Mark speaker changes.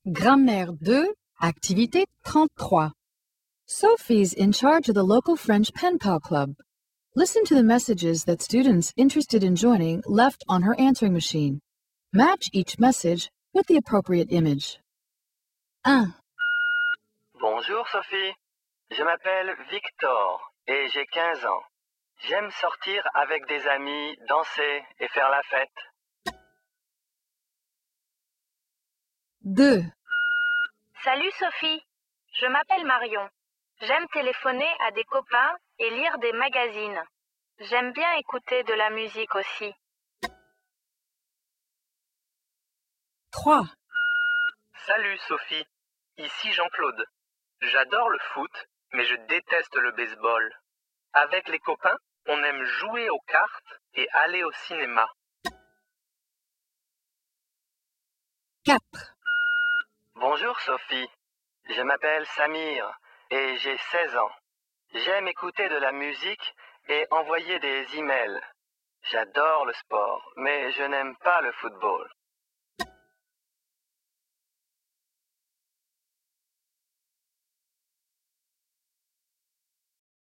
Speaker 1: Grammaire 2, activité 33. Sophie's in charge of the local French pen pal club. Listen to the messages that students interested in joining left on her answering machine. Match each message with the appropriate image. 1,
Speaker 2: Bonjour Sophie, je m'appelle Victor et j'ai 15 ans. J'aime sortir avec des amis, danser et faire la fête.
Speaker 1: 2,
Speaker 3: Salut Sophie, je m'appelle Marion. J'aime téléphoner à des copains et lire des magazines. J'aime bien écouter de la musique aussi.
Speaker 1: 3,
Speaker 2: Salut Sophie, ici Jean-Claude. J'adore le foot, mais je déteste le baseball. Avec les copains, on aime jouer aux cartes et aller au cinéma.
Speaker 1: 4,
Speaker 2: Bonjour Sophie, je m'appelle Samir et j'ai 16 ans. J'aime écouter de la musique et envoyer des emails. J'adore le sport, mais je n'aime pas le football.